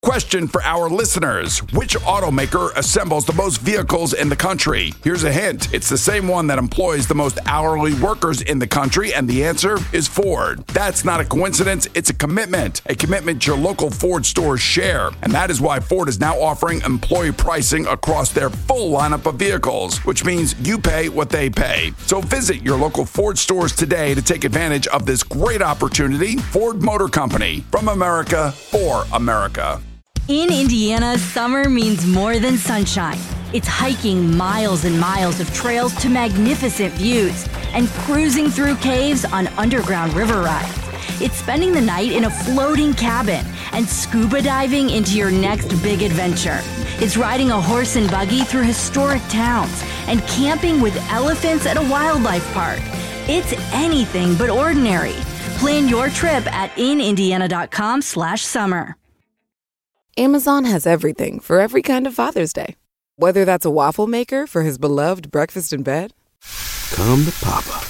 Question for our listeners. Which automaker assembles the most vehicles in the country? Here's a hint. It's the same one that employs the most hourly workers in the country, and the answer is Ford. That's not a coincidence. It's a commitment your local Ford stores share. And that is why Ford is now offering employee pricing across their full lineup of vehicles, which means you pay what they pay. So visit your local Ford stores today to take advantage of this great opportunity. Ford Motor Company, from America for America. In Indiana, summer means more than sunshine. It's hiking miles and miles of trails to magnificent views and cruising through caves on underground river rides. It's spending the night in a floating cabin and scuba diving into your next big adventure. It's riding a horse and buggy through historic towns and camping with elephants at a wildlife park. It's anything but ordinary. Plan your trip at inindiana.com/summer. Amazon has everything for every kind of Father's Day. Whether that's a waffle maker for his beloved breakfast in bed, come to Papa,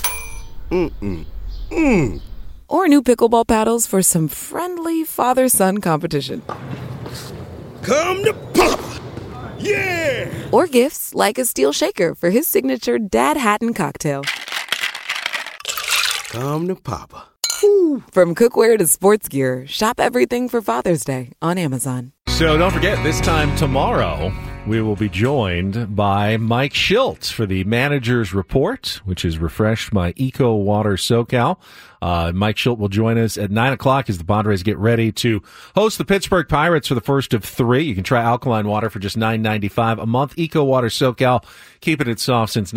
or new pickleball paddles for some friendly father-son competition. Come to Papa, yeah! Or gifts like a steel shaker for his signature Dad Hatton cocktail. Come to Papa. From cookware to sports gear, shop everything for Father's Day on Amazon. So don't forget, this time tomorrow, we will be joined by Mike Shildt for the Manager's Report, which is refreshed by Eco Water SoCal. Mike Shildt will join us at 9 o'clock as the Padres get ready to host the Pittsburgh Pirates for the first of three. You can try alkaline water for just $9.95 a month. Eco Water SoCal, keeping it soft since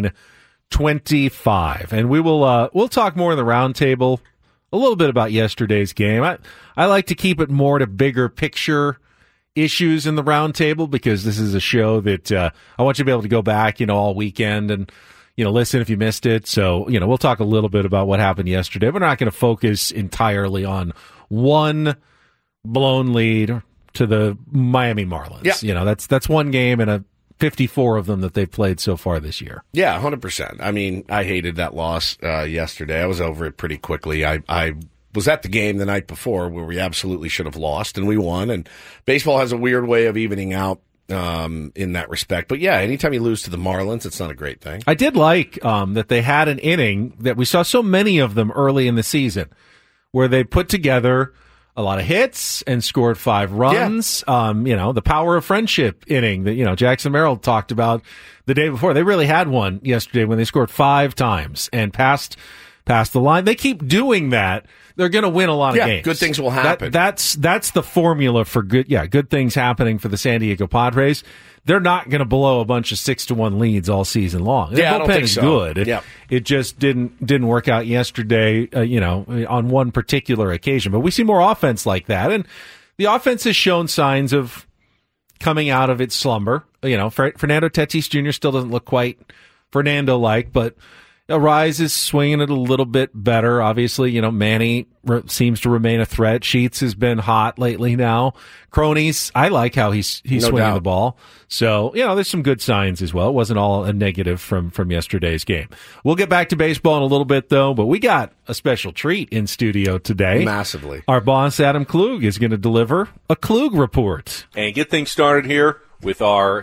1925. And we'll talk more in the roundtable a little bit about yesterday's game. I like to keep it more to bigger picture issues in the roundtable because this is a show that I want you to be able to go back, all weekend and, listen if you missed it. So, we'll talk a little bit about what happened yesterday. We're not going to focus entirely on one blown lead to the Miami Marlins. Yeah. That's one game and 54 of them that they've played so far this year. Yeah, 100%. I mean, I hated that loss yesterday. I was over it pretty quickly. I was at the game the night before where we absolutely should have lost, and we won. And baseball has a weird way of evening out in that respect. But, yeah, anytime you lose to the Marlins, it's not a great thing. I did like that they had an inning that we saw so many of them early in the season where they put together – a lot of hits and scored 5 runs. Yeah. The power of friendship inning that, Jackson Merrill talked about the day before. They really had one yesterday when they scored 5 times and passed the line. They keep doing that. They're going to win a lot of games. Good things will happen. That's the formula for good things happening for the San Diego Padres. They're not going to blow a bunch of 6-1 leads all season long. Yeah, I don't think so. Good. It just didn't work out yesterday, on one particular occasion. But we see more offense like that, and the offense has shown signs of coming out of its slumber. Fernando Tatis Jr. still doesn't look quite Fernando-like, but Rise is swinging it a little bit better. Obviously, Manny seems to remain a threat. Sheets has been hot lately now. Cronies, I like how he's swinging the ball. So, there's some good signs as well. It wasn't all a negative from yesterday's game. We'll get back to baseball in a little bit, though, but we got a special treat in studio today. Massively. Our boss, Adam Klug, is going to deliver a Klug report. And get things started here with our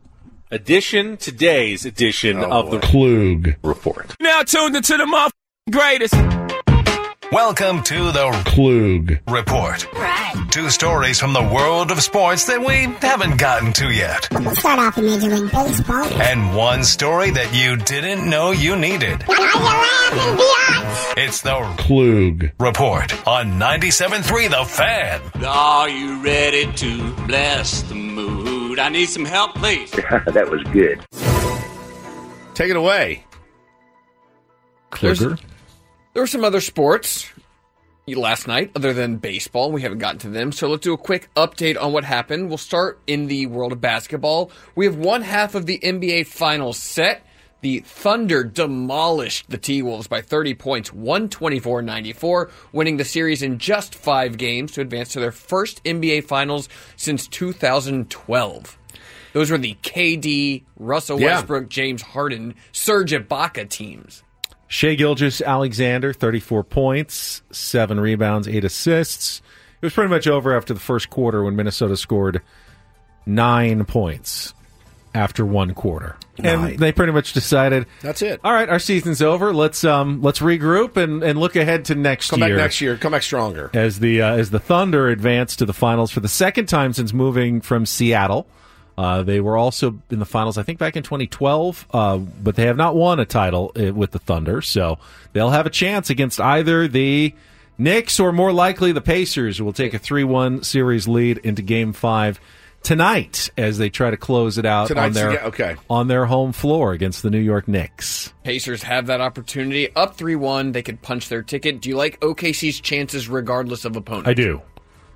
today's edition of the Klug Report. Now tuned into the greatest. Welcome to the Klug Report. Right. 2 stories from the world of sports that we haven't gotten to yet. We'll start off in Major League Baseball. And 1 story that you didn't know you needed. Are you laughing, Biatch? It's the Klug Report on 97.3 The Fan. Are you ready to bless the mood? I need some help, please. That was good. Take it away. Kluger. There were some other sports last night other than baseball. We haven't gotten to them, so let's do a quick update on what happened. We'll start in the world of basketball. We have one half of the NBA Finals set. The Thunder demolished the T-Wolves by 30 points, 124-94, winning the series in just 5 games to advance to their first NBA Finals since 2012. Those were the KD, Russell Westbrook, James Harden, Serge Ibaka teams. Shai Gilgeous-Alexander, 34 points, 7 rebounds, 8 assists. was pretty much over after the first quarter when Minnesota scored 9 points after one quarter. And they pretty much decided, that's it. All right, our season's over. Let's regroup and look ahead to next year. Come back next year. Come back stronger. As the Thunder advance to the finals for the second time since moving from Seattle. They were also in the finals, I think, back in 2012, but they have not won a title with the Thunder, so they'll have a chance against either the Knicks or, more likely, the Pacers, who will take a 3-1 series lead into Game 5 tonight as they try to close it out on their home floor against the New York Knicks. Pacers have that opportunity. Up 3-1, they could punch their ticket. Do you like OKC's chances regardless of opponent? I do.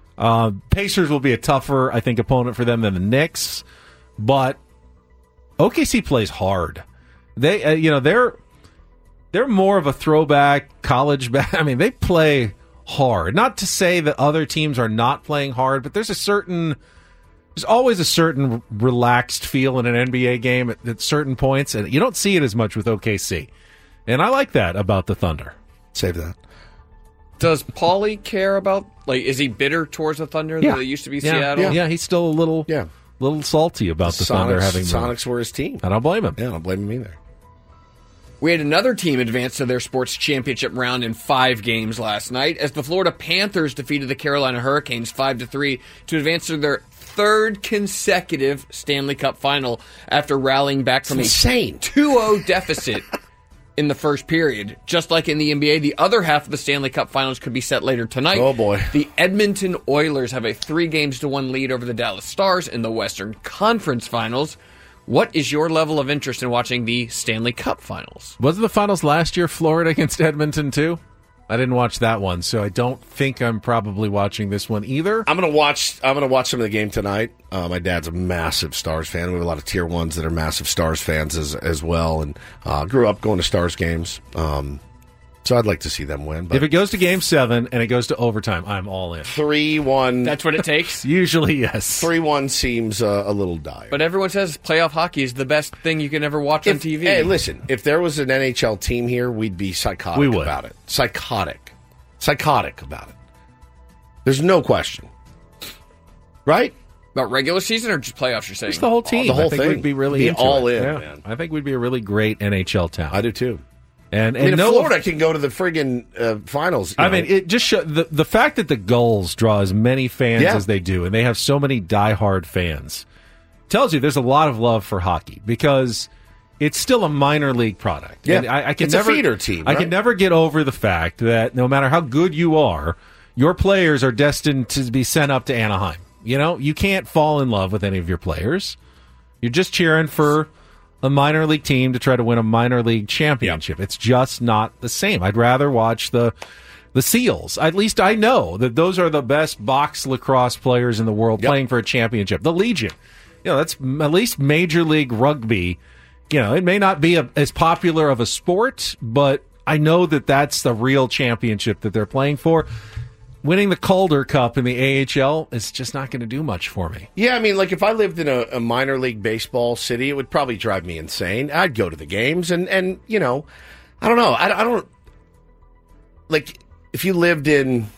Pacers will be a tougher, I think, opponent for them than the Knicks, but OKC plays hard. They, they're more of a throwback college I mean, they play hard. Not to say that other teams are not playing hard, but there's always a certain relaxed feel in an NBA game at certain points, and you don't see it as much with OKC. And I like that about the Thunder. Save that. Does Paulie care about, is he bitter towards the Thunder that it used to be Seattle? Yeah, he's still a little salty about the Thunder having Sonics were his team. I don't blame him. Yeah, I don't blame him either. We had another team advance to their sports championship round in 5 games last night as the Florida Panthers defeated the Carolina Hurricanes 5-3 to advance to their 3rd consecutive Stanley Cup final after rallying back from a 2-0 deficit in the first period. Just like in the NBA, the other half of the Stanley Cup finals could be set later tonight. Oh, boy. The Edmonton Oilers have a 3-1 lead over the Dallas Stars in the Western Conference Finals. What is your level of interest in watching the Stanley Cup finals? Wasn't the finals last year Florida against Edmonton, too? I didn't watch that one, so I don't think I'm probably watching this one either. I'm gonna watch some of the game tonight. My dad's a massive Stars fan. We have a lot of tier 1s that are massive Stars fans as well, and grew up going to Stars games. So I'd like to see them win. But if it goes to Game 7 and it goes to overtime, I'm all in. 3-1. That's what it takes? Usually, yes. 3-1 seems a little dire. But everyone says playoff hockey is the best thing you can ever watch on TV. Hey, listen, if there was an NHL team here, we'd be psychotic about it. Psychotic about it. There's no question. Right? About regular season or just playoffs, you're saying? Just the whole team. The whole thing. We'd be really into all it. in, man. I think we'd be a really great NHL town. I do, too. And Florida can go to the friggin' finals. Mean, it just the fact that the Gulls draw as many fans as they do, and they have so many diehard fans, tells you there's a lot of love for hockey because it's still a minor league product. Yeah, and I can it's never, a feeder team. Right? I can never get over the fact that no matter how good you are, your players are destined to be sent up to Anaheim. You can't fall in love with any of your players. You're just cheering for a minor league team to try to win a minor league championship. It's just not the same. I'd rather watch the Seals. At least I know that those are the best box lacrosse players in the world playing for a championship. The Legion. That's at least Major League Rugby. It may not be as popular of a sport, but I know that that's the real championship that they're playing for. Winning the Calder Cup in the AHL is just not going to do much for me. Yeah, I mean, if I lived in a minor league baseball city, it would probably drive me insane. I'd go to the games, and I don't know. I don't if you lived in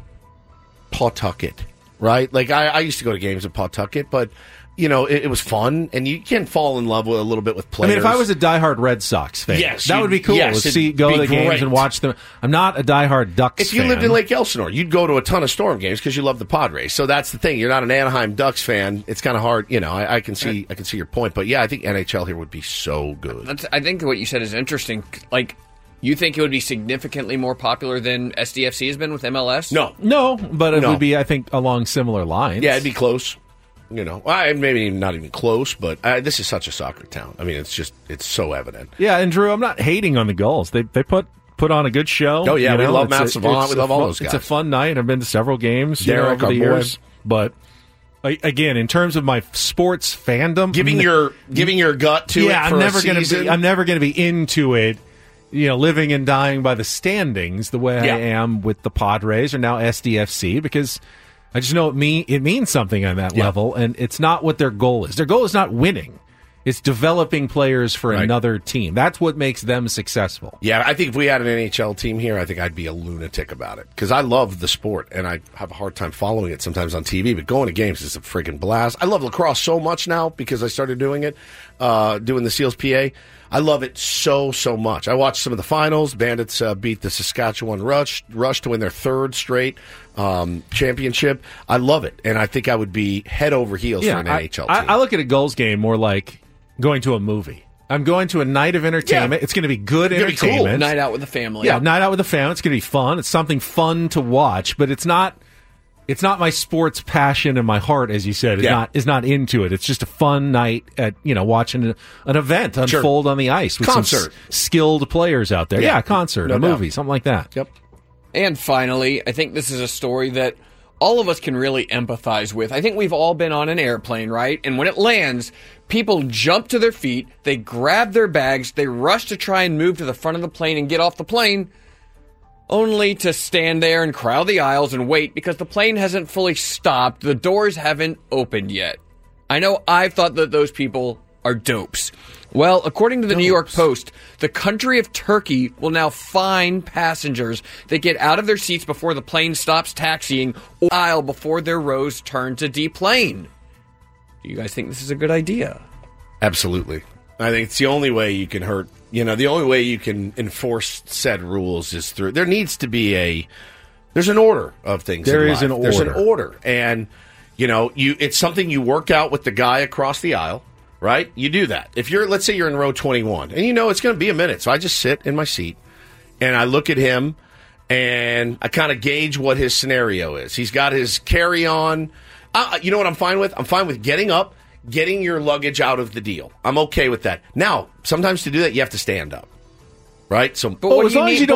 Pawtucket, right? I used to go to games at Pawtucket, but it was fun, and you can fall in love with a little bit with players. I mean, if I was a diehard Red Sox fan, that would be cool. Go to the games and watch them. I'm not a diehard Ducks fan. If you lived in Lake Elsinore, you'd go to a ton of Storm games because you love the Padres. So that's the thing. You're not an Anaheim Ducks fan. It's kind of hard. I can see your point, but yeah, I think NHL here would be so good. I think what you said is interesting. You think it would be significantly more popular than SDFC has been with MLS? No, but it would be, I think, along similar lines. Yeah, it'd be close. Maybe not even close, but this is such a soccer town. I mean, it's so evident. Yeah, and Drew, I'm not hating on the Gulls. They put on a good show. Oh yeah, we love Matt Savant. We love all those guys. It's a fun night. I've been to several games Derek, over the years. But again, in terms of my sports fandom, giving your gut to it. I'm never going to be into it. Living and dying by the standings the way I am with the Padres or now SDFC because I just know it means something on that level, and it's not what their goal is. Their goal is not winning. It's developing players for another team. That's what makes them successful. Yeah, I think if we had an NHL team here, I think I'd be a lunatic about it. Because I love the sport, and I have a hard time following it sometimes on TV, but going to games is a friggin' blast. I love lacrosse so much now because I started doing it, doing the Seals PA. I love it so much. I watched some of the finals. Bandits beat the Saskatchewan Rush to win their third straight championship. I love it, and I think I would be head over heels for an NHL team. I look at a Gulls game more like going to a movie. I'm going to a night of entertainment. Yeah. It's going to be good entertainment. Cool. Night out with the family. Yeah, night out with the family. It's going to be fun. It's something fun to watch, but it's not my sports passion and my heart, as you said, is not into it. It's just a fun night at watching an event unfold on the ice with some skilled players out there. Yeah, a concert, a movie, something like that. Yep. And finally, I think this is a story that all of us can really empathize with. I think we've all been on an airplane, right? And when it lands, people jump to their feet, they grab their bags, they rush to try and move to the front of the plane and get off the plane, only to stand there and crowd the aisles and wait because the plane hasn't fully stopped. The doors haven't opened yet. I know I've thought that those people are dopes. Well, according to the New York Post, the country of Turkey will now fine passengers that get out of their seats before the plane stops taxiing or aisle before their rows turn to deplane. Do you guys think this is a good idea? Absolutely. I think it's the only way you can the only way you can enforce said rules is through. There needs to be there's an order of things. There's an order. And, it's something you work out with the guy across the aisle. Right? You do that. Let's say you're in row 21, and it's going to be a minute. So I just sit in my seat, and I look at him, and I kind of gauge what his scenario is. He's got his carry-on. You know what I'm fine with? I'm fine with getting up, getting your luggage out of the deal. I'm okay with that. Now, sometimes to do that, you have to stand up. Right? So, as long as you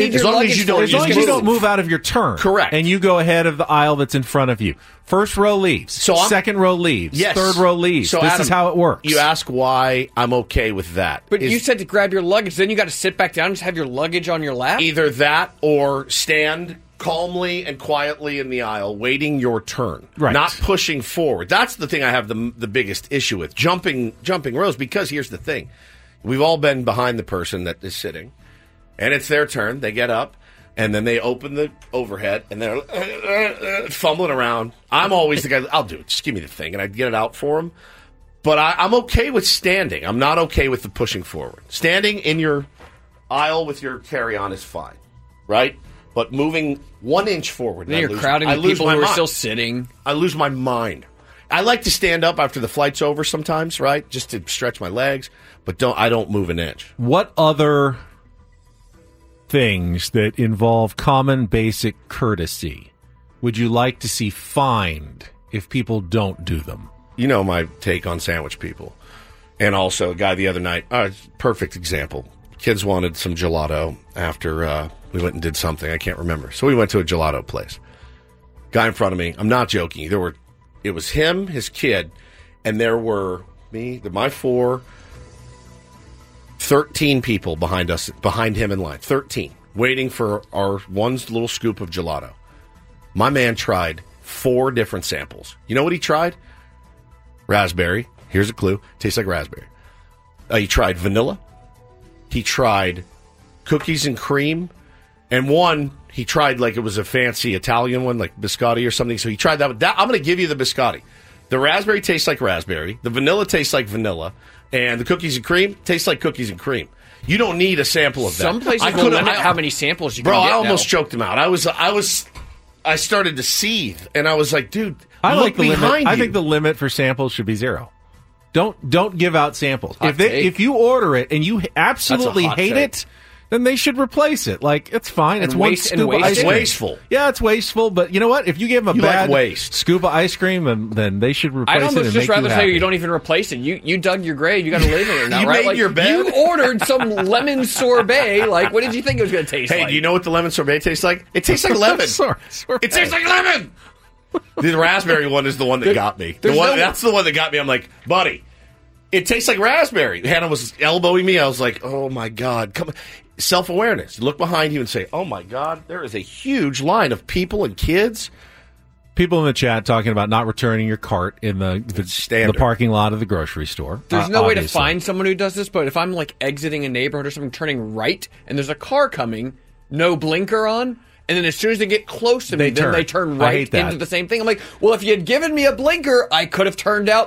don't move out of your turn. Correct. And you go ahead of the aisle that's in front of you. First row leaves. Second row leaves. Yes. Third row leaves. So this is how it works. You ask why I'm okay with that. But you said to grab your luggage, then you got to sit back down and just have your luggage on your lap? Either that or stand calmly and quietly in the aisle, waiting your turn. Right. Not pushing forward. That's the thing I have the biggest issue with. Jumping rows, because here's the thing. We've all been behind the person that is sitting, and it's their turn. They get up, and then they open the overhead, and they're fumbling around. I'm always the guy, I'll do it. Just give me the thing, and I get it out for them. But I'm okay with standing. I'm not okay with the pushing forward. Standing in your aisle with your carry-on is fine, right? But moving 1 inch forward. Then you're crowding the people who are still sitting. I lose my mind. I like to stand up after the flight's over sometimes, right? Just to stretch my legs. But I don't move an inch. What other things that involve common basic courtesy would you like to see fined if people don't do them? You know my take on sandwich people. And also a guy the other night, perfect example. Kids wanted some gelato after we went and did something. I can't remember. So we went to a gelato place. Guy in front of me, I'm not joking. It was him, his kid, and there were my 13 people behind him in line. 13. Waiting for our one little scoop of gelato. My man tried 4 different samples. You know what he tried? Raspberry. Here's a clue. Tastes like raspberry. He tried vanilla. He tried cookies and cream. And one, he tried like it was a fancy Italian one, like biscotti or something. So he tried that. I'm going to give you the biscotti. The raspberry tastes like raspberry. The vanilla tastes like vanilla. And the cookies and cream tastes like cookies and cream. You don't need a sample of that. Some places will limit how many samples you can get. Bro, I almost choked him out. I started to seethe, and I was like, dude, look behind you. I think the limit for samples should be 0. Don't give out samples. If you order it and you absolutely hate it, then they should replace it. Like, it's fine. It's one scoop of ice cream. Wasteful. Yeah, it's wasteful, but you know what? If you give them a bad scoop of ice cream, then they should replace it and make you happy. I'd almost just rather say you don't even replace it. You dug your grave. You got to live in it now, right? You made your bed. You ordered some lemon sorbet. Like, what did you think it was going to taste like? Hey, do you know what the lemon sorbet tastes like? It tastes like lemon. It tastes like lemon. The raspberry one is the one that got me. That's the one that got me. I'm like, buddy, it tastes like raspberry. Hannah was elbowing me. I was like, oh, my God. Come on. Self-awareness. Look behind you and say, oh, my God, there is a huge line of people and kids People in the chat talking about not returning your cart in the parking lot of the grocery store. There's no way to find someone who does this, but if I'm like exiting a neighborhood or something, turning right, and there's a car coming, no blinker on, and then as soon as they get close to me, then they turn right into the same thing. I'm like, well, if you had given me a blinker, I could have turned out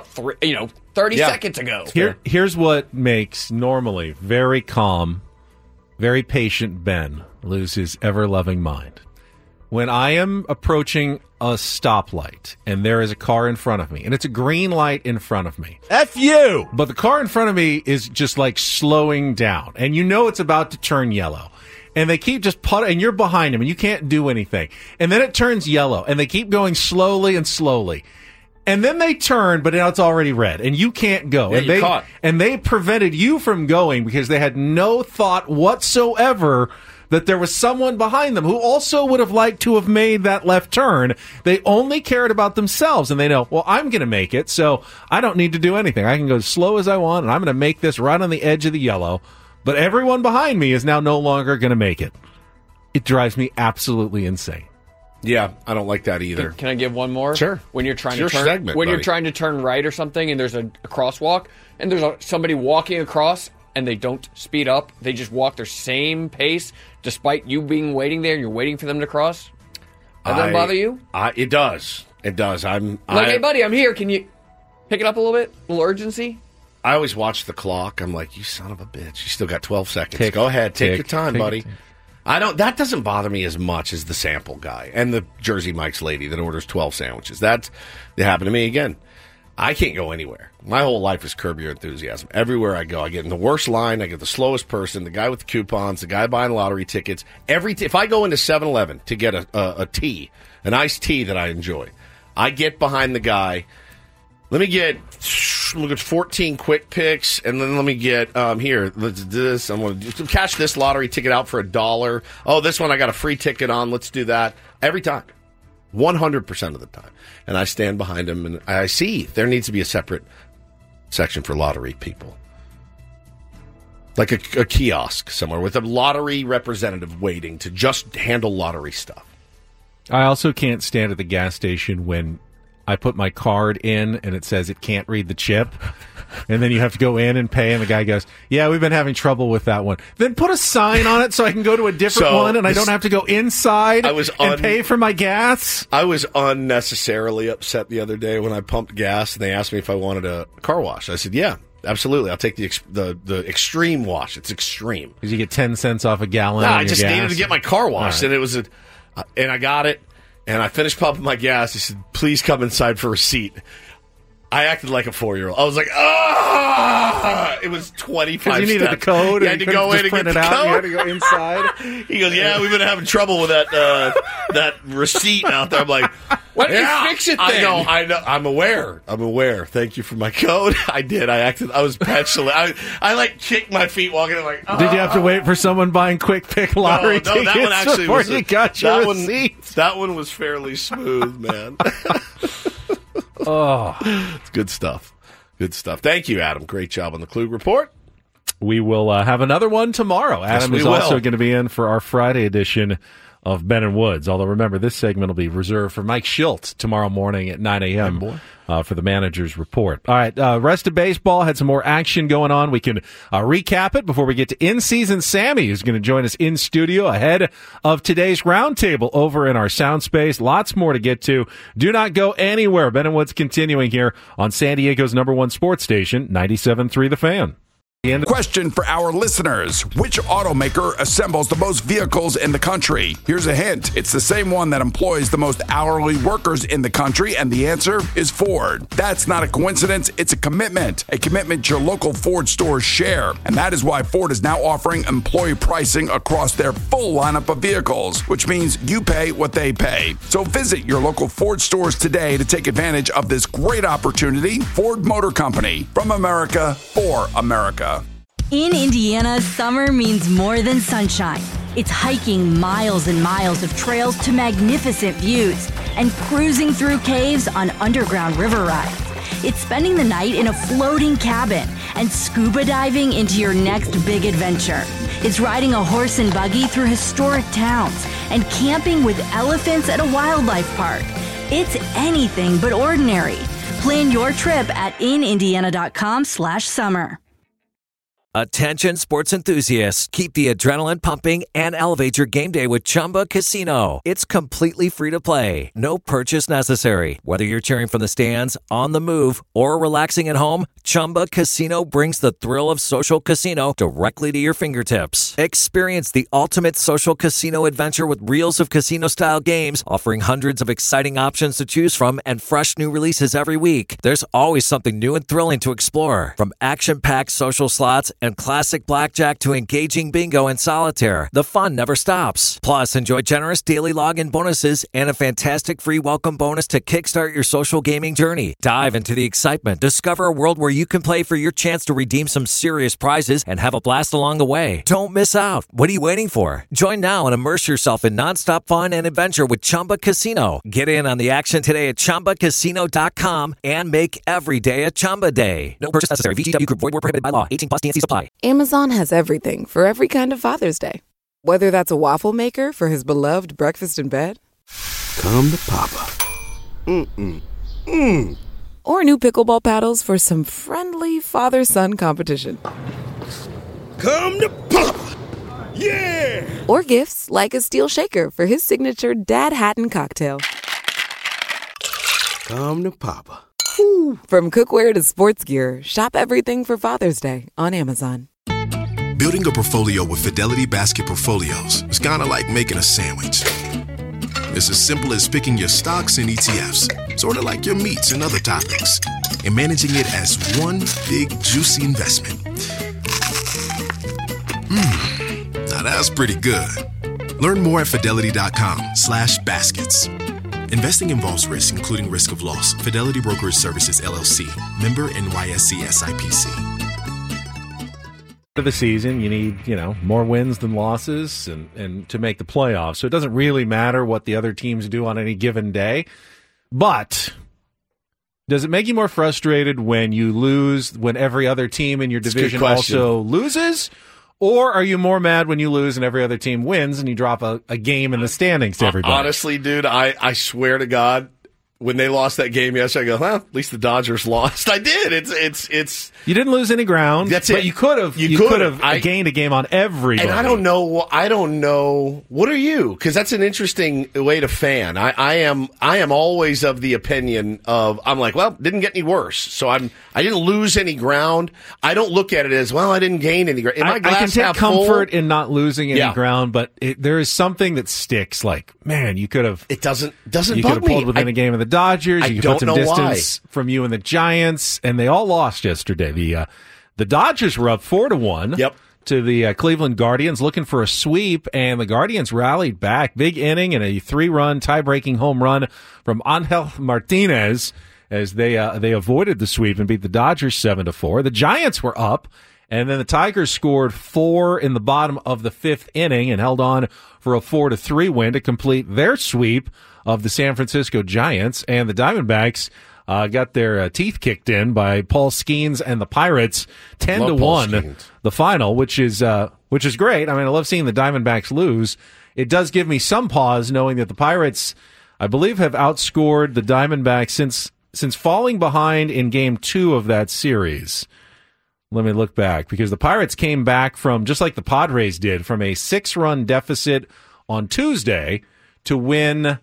30 seconds ago. Here's what makes normally very calm, very patient Ben lose his ever-loving mind. When I am approaching a stoplight and there is a car in front of me, and it's a green light in front of me. F you! But the car in front of me is just like slowing down, and you know it's about to turn yellow. And they keep just and you're behind them, and you can't do anything. And then it turns yellow, and they keep going slowly and slowly. And then they turn, but now it's already red, and you can't go. Yeah, and they prevented you from going because they had no thought whatsoever that there was someone behind them who also would have liked to have made that left turn. They only cared about themselves, and they know, well, I'm going to make it, so I don't need to do anything. I can go as slow as I want, and I'm going to make this right on the edge of the yellow. But everyone behind me is now no longer going to make it. It drives me absolutely insane. Yeah, I don't like that either. Can I give one more? Sure. When you're trying it's to turn, segment, you're trying to turn right or something, and there's a crosswalk, and there's somebody walking across, and they don't speed up. They just walk their same pace, despite you being waiting there, and you're waiting for them to cross. That doesn't bother you? It does. It does. Hey, buddy, I'm here. Can you pick it up a little bit? A little urgency? I always watch the clock. I'm like, you son of a bitch. You still got 12 seconds. Go ahead. Take your time, buddy. That doesn't bother me as much as the sample guy and the Jersey Mike's lady that orders 12 sandwiches. That happened to me again. I can't go anywhere. My whole life is Curb Your Enthusiasm. Everywhere I go, I get in the worst line. I get the slowest person, the guy with the coupons, the guy buying lottery tickets. If I go into 7-Eleven to get a tea, an iced tea that I enjoy, I get behind the guy. Let me get 14 quick picks, and then let me get here. Let's do this. I'm going to cash this lottery ticket out for $1. Oh, this one I got a free ticket on. Let's do that every time, 100% of the time. And I stand behind him, and I see there needs to be a separate section for lottery people, like a kiosk somewhere with a lottery representative waiting to just handle lottery stuff. I also can't stand at the gas station when I put my card in and it says it can't read the chip. And then you have to go in and pay, and the guy goes, yeah, we've been having trouble with that one. Then put a sign on it so I can go to a different one and I don't have to go inside and pay for my gas. I was unnecessarily upset the other day when I pumped gas and they asked me if I wanted a car wash. I said, yeah, absolutely. I'll take the extreme wash. It's extreme. Because you get 10 cents off a gallon. No, I just needed to get my car washed, and it was and I got it. And I finished pumping my gas. He said, please come inside for a receipt. I acted like a 4-year-old. I was like, it was 25 steps. You needed the code. You had to go in and get the code. You had to go inside. He goes, yeah, we've been having trouble with that receipt out there. I'm like, why didn't you fix it then? I know. I'm aware. Thank you for my code. I did. I was petulant. I kicked my feet walking. I'm like, Did you have to wait for someone buying quick pick lottery tickets that one actually before you got your receipt? That one was fairly smooth, man. It's good stuff. Good stuff. Thank you, Adam. Great job on the Klug Report. We will have another one tomorrow. Adam is also going to be in for our Friday edition of Ben and Woods. Although, remember, this segment will be reserved for Mike Schilt tomorrow morning at 9 a.m. For the manager's report. All right, rest of baseball had some more action going on. We can recap it before we get to in-season Sammy, who's going to join us in studio ahead of today's roundtable over in our sound space. Lots more to get to. Do not go anywhere. Ben and Woods continuing here on San Diego's #1 sports station, 97.3 The Fan. Question for our listeners. Which automaker assembles the most vehicles in the country? Here's a hint. It's the same one that employs the most hourly workers in the country, and the answer is Ford. That's not a coincidence. It's a commitment your local Ford stores share. And that is why Ford is now offering employee pricing across their full lineup of vehicles, which means you pay what they pay. So visit your local Ford stores today to take advantage of this great opportunity. Ford Motor Company, from America, for America. In Indiana, summer means more than sunshine. It's hiking miles and miles of trails to magnificent views and cruising through caves on underground river rides. It's spending the night in a floating cabin and scuba diving into your next big adventure. It's riding a horse and buggy through historic towns and camping with elephants at a wildlife park. It's anything but ordinary. Plan your trip at inindiana.com/summer. Attention sports enthusiasts, keep the adrenaline pumping and elevate your game day with Chumba Casino. It's completely free to play. No purchase necessary. Whether you're cheering from the stands, on the move, or relaxing at home, Chumba Casino brings the thrill of social casino directly to your fingertips. Experience the ultimate social casino adventure with reels of casino-style games, offering hundreds of exciting options to choose from and fresh new releases every week. There's always something new and thrilling to explore, from action-packed social slots and classic blackjack to engaging bingo and solitaire. The fun never stops. Plus, enjoy generous daily login bonuses and a fantastic free welcome bonus to kickstart your social gaming journey. Dive into the excitement. Discover a world where you can play for your chance to redeem some serious prizes and have a blast along the way. Don't miss out. What are you waiting for? Join now and immerse yourself in nonstop fun and adventure with Chumba Casino. Get in on the action today at ChumbaCasino.com and make every day a Chumba day. No purchase necessary. VGW Group. Void where prohibited by law. 18+ T&Cs apply. Amazon has everything for every kind of Father's Day. Whether that's a waffle maker for his beloved breakfast in bed, Come to Papa. or new pickleball paddles for some friendly father-son competition. Come to Papa. Yeah! Or gifts like a steel shaker for his signature Dad Hatton cocktail. Come to Papa. From cookware to sports gear, shop everything for Father's Day on Amazon. Building a portfolio with Fidelity Basket Portfolios is kind of like making a sandwich. It's as simple as picking your stocks and ETFs, sort of like your meats and other topics, and managing it as one big, juicy investment. Now that's pretty good. Learn more at Fidelity.com/baskets. Investing involves risk, including risk of loss. Fidelity Brokerage Services, LLC. Member NYSE SIPC. Of the season, you need, more wins than losses and to make the playoffs. So it doesn't really matter what the other teams do on any given day. But does it make you more frustrated when you lose, when every other team in your division also loses? Or are you more mad when you lose and every other team wins and you drop a game in the standings to everybody? Honestly, dude, I swear to God, when they lost that game yesterday, I go, at least the Dodgers lost. I did. It's. You didn't lose any ground. That's it. But you could have. You could have gained a game on everybody. And I don't know. What are you? Because that's an interesting way to fan. I am always of the opinion of, I'm like, well, didn't get any worse. So I didn't lose any ground. I don't look at it as, well, I didn't gain any ground. I can take comfort in not losing any ground, but there is something that sticks. Like, man, you could have. It doesn't you bug could have pulled within a game of the Dodgers. You could put some distance from you and the Giants, and they all lost yesterday. The Dodgers were up 4-1 to the Cleveland Guardians, looking for a sweep, and the Guardians rallied back. Big inning and a 3-run tie-breaking home run from Angel Martinez as they avoided the sweep and beat the Dodgers 7-4. The Giants were up, and then the Tigers scored 4 in the bottom of the 5th inning and held on for a 4-3 win to complete their sweep of the San Francisco Giants. And the Diamondbacks got their teeth kicked in by Paul Skeens and the Pirates, 10-1, the final, which is great. I mean, I love seeing the Diamondbacks lose. It does give me some pause knowing that the Pirates, I believe, have outscored the Diamondbacks since falling behind in Game 2 of that series. Let me look back, because the Pirates came back from, just like the Padres did, from a 6-run deficit on Tuesday to win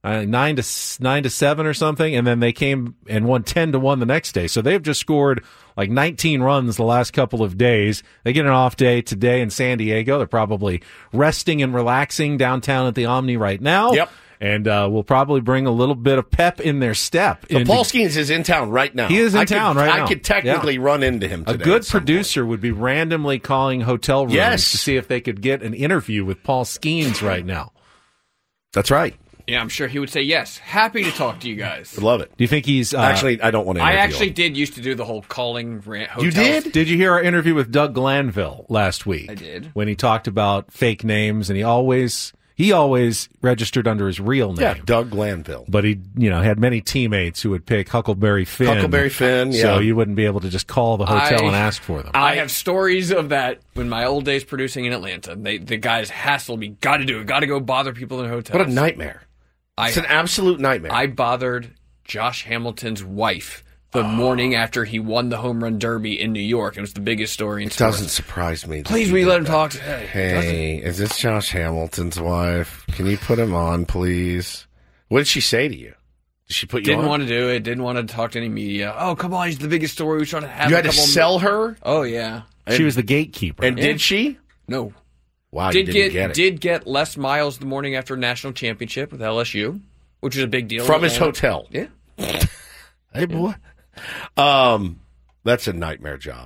9-7 or something, and then they came and won 10-1 the next day. So they've just scored like 19 runs the last couple of days. They get an off day today in San Diego. They're probably resting and relaxing downtown at the Omni right now. Yep. And will probably bring a little bit of pep in their step. So Paul Skeens is in town right now. He is in town right now. I could technically run into him today. A good producer would be randomly calling hotel rooms to see if they could get an interview with Paul Skeens right now. That's right. Yeah, I'm sure he would say yes. Happy to talk to you guys. I love it. Do you think he's... actually, I don't want to interview I actually did used to do the whole calling hotels. You did? Did you hear our interview with Doug Glanville last week? I did. When he talked about fake names, and he always registered under his real name. Yeah, Doug Glanville. But he, had many teammates who would pick Huckleberry Finn. Huckleberry Finn, yeah. So you wouldn't be able to just call the hotel and ask for them. I have stories of that in my old days producing in Atlanta. The guys hassled me, got to do it, got to go bother people in hotels. What a nightmare. It's an absolute nightmare. I bothered Josh Hamilton's wife the morning after he won the home run derby in New York. It was the biggest story in sports. Doesn't surprise me. Please, will you let him talk? Hey, is this Josh Hamilton's wife? Can you put him on, please? What did she say to you? Did she put you on? Didn't want to do it. Didn't want to talk to any media. Oh, come on. He's the biggest story. We trying to have. You had to sell her? Oh, yeah. She was the gatekeeper. And did she? No. Wow, you didn't get it. Did get Les Miles the morning after national championship with LSU, which is a big deal. From his hotel. Yeah. Hey, boy. That's a nightmare job.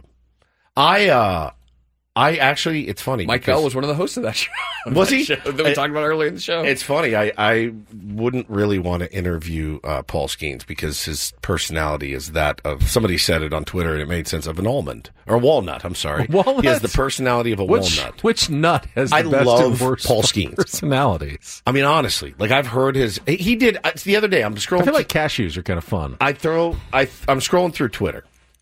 I actually, it's funny. Mike Bell was one of the hosts of that show. Was he? That we talked about earlier in the show. It's funny. I wouldn't really want to interview Paul Skeens because his personality is that of, somebody said it on Twitter and it made sense of an almond. Or walnut, I'm sorry. Walnut? He has the personality of a walnut. Which nut has the best love and worst Paul Skeens personalities? I mean, honestly, like I've heard he did, the other day, I'm scrolling. I feel like cashews are kind of fun. I'm scrolling through Twitter.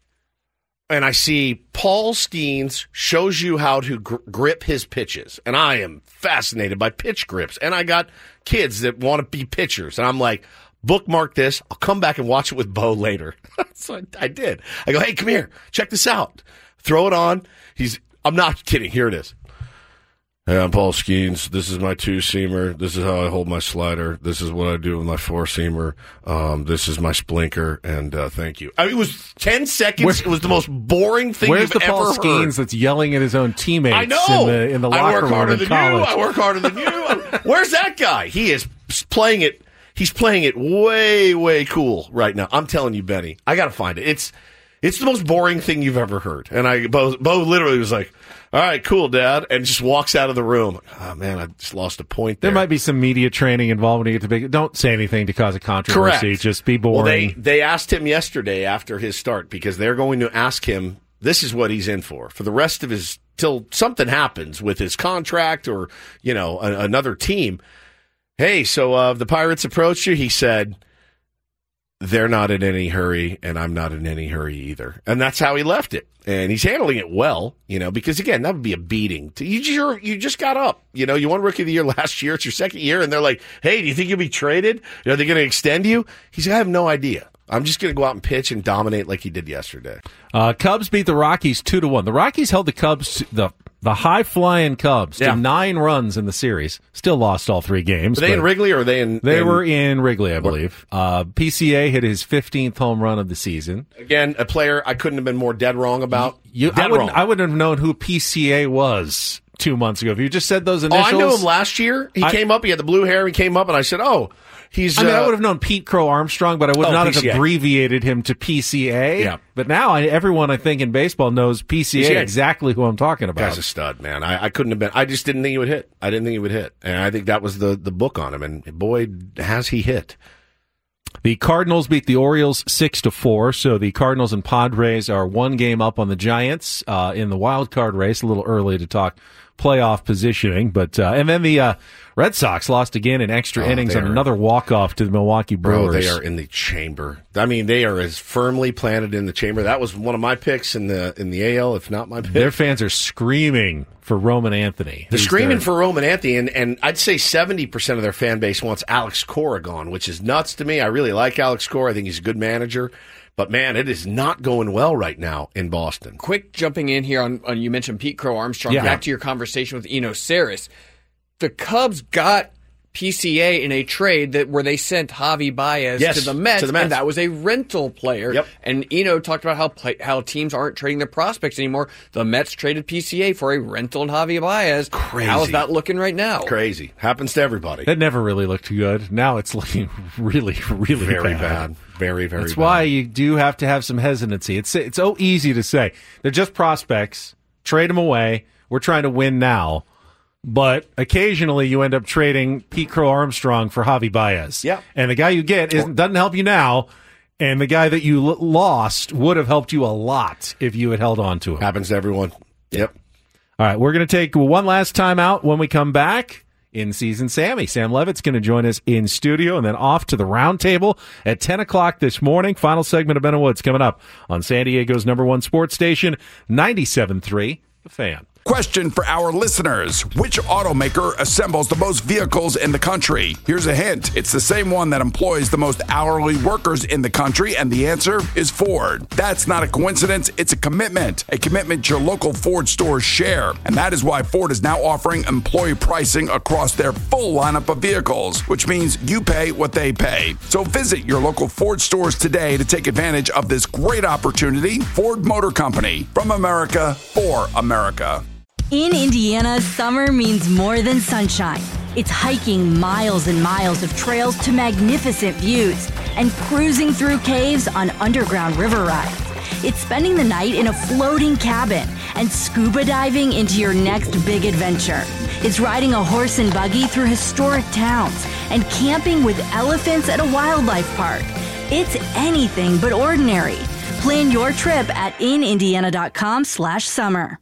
And I see Paul Skeens shows you how to grip his pitches. And I am fascinated by pitch grips. And I got kids that want to be pitchers. And I'm like, bookmark this. I'll come back and watch it with Bo later. So I did. I go, hey, come here. Check this out. Throw it on. I'm not kidding. Here it is. Hey, I'm Paul Skeens. This is my two-seamer. This is how I hold my slider. This is what I do with my four-seamer. This is my splinker, and thank you. I mean, it was 10 seconds. It was the most boring thing you've ever heard. Where's the Paul Skeens that's yelling at his own teammates in the locker room in college? I work harder than you. Where's that guy? He is playing it. He's playing it way, way cool right now. I'm telling you, Benny. I got to find it. It's the most boring thing you've ever heard. And Bo literally was like, all right, cool, Dad, and just walks out of the room. Oh, man, I just lost a point there. There might be some media training involved when you get to big. Don't say anything to cause a controversy. Correct. Just be boring. Well, they asked him yesterday after his start because they're going to ask him, this is what he's in for the rest of his, till something happens with his contract or, another team. Hey, so the Pirates approached you, he said, they're not in any hurry, and I'm not in any hurry either. And that's how he left it. And he's handling it well, because, again, that would be a beating. You just got up. You won Rookie of the Year last year. It's your second year, and they're like, hey, do you think you'll be traded? Are they going to extend you? He's like, I have no idea. I'm just going to go out and pitch and dominate like he did yesterday. Cubs beat the Rockies 2-1. The Rockies held the Cubs, the high-flying Cubs, to 9 runs in the series. Still lost all 3 games. Were they in Wrigley or were they in... They were in Wrigley, I believe. PCA hit his 15th home run of the season. Again, a player I couldn't have been more dead wrong about. I wouldn't have known who PCA was 2 months ago. If you just said those initials... I knew him last year. He came up, he had the blue hair, he came up, and I said, I would have known Pete Crow Armstrong, but I would not have abbreviated him to PCA. Yeah. But now everyone, I think, in baseball knows PCA exactly who I'm talking about. Guy's a stud, man. I couldn't have been. I just didn't think he would hit. I didn't think he would hit. And I think that was the book on him. And boy, has he hit. The Cardinals beat the Orioles 6-4. So the Cardinals and Padres are 1 game up on the Giants in the wild card race. A little early to talk playoff positioning, but and then the Red Sox lost again in extra innings on another walk-off to the Milwaukee Brewers. They are in the chamber. I mean, they are as firmly planted in the chamber. That was one of my picks in the AL, if not my pick. Their fans are screaming for Roman Anthony. They're screaming for Roman Anthony, and I'd say 70% of their fan base wants Alex Cora gone, which is nuts to me. I really like Alex Cora. I think he's a good manager. But, man, it is not going well right now in Boston. Quick jumping in here on you mentioned Pete Crow Armstrong. Back to your conversation with Eno Saris. The Cubs got PCA in a trade where they sent Javi Baez to the Mets, and that was a rental player. Yep. And Eno talked about how teams aren't trading their prospects anymore. The Mets traded PCA for a rental and Javi Baez. Crazy. How's that looking right now? Crazy. Happens to everybody. That never really looked good. Now it's looking really, really very bad. Very, very That's bad. why you do have to have some hesitancy. It's so easy to say. They're just prospects. Trade them away. We're trying to win now. But occasionally you end up trading Pete Crow Armstrong for Javi Baez. Yeah. And the guy you get doesn't help you now, and the guy that you lost would have helped you a lot if you had held on to him. Happens to everyone. Yep. All right, we're going to take one last time out. When we come back, in-season Sammy. Sam Levitt's going to join us in studio, and then off to the round table at 10 o'clock this morning. Final segment of Ben and Woods coming up on San Diego's #1 sports station, 97.3 The Fan. Question for our listeners. Which automaker assembles the most vehicles in the country? Here's a hint. It's the same one that employs the most hourly workers in the country, and the answer is Ford. That's not a coincidence. It's a commitment your local Ford stores share. And that is why Ford is now offering employee pricing across their full lineup of vehicles, which means you pay what they pay. So visit your local Ford stores today to take advantage of this great opportunity. Ford Motor Company, from America for America. In Indiana, summer means more than sunshine. It's hiking miles and miles of trails to magnificent views and cruising through caves on underground river rides. It's spending the night in a floating cabin and scuba diving into your next big adventure. It's riding a horse and buggy through historic towns and camping with elephants at a wildlife park. It's anything but ordinary. Plan your trip at inindiana.com/summer.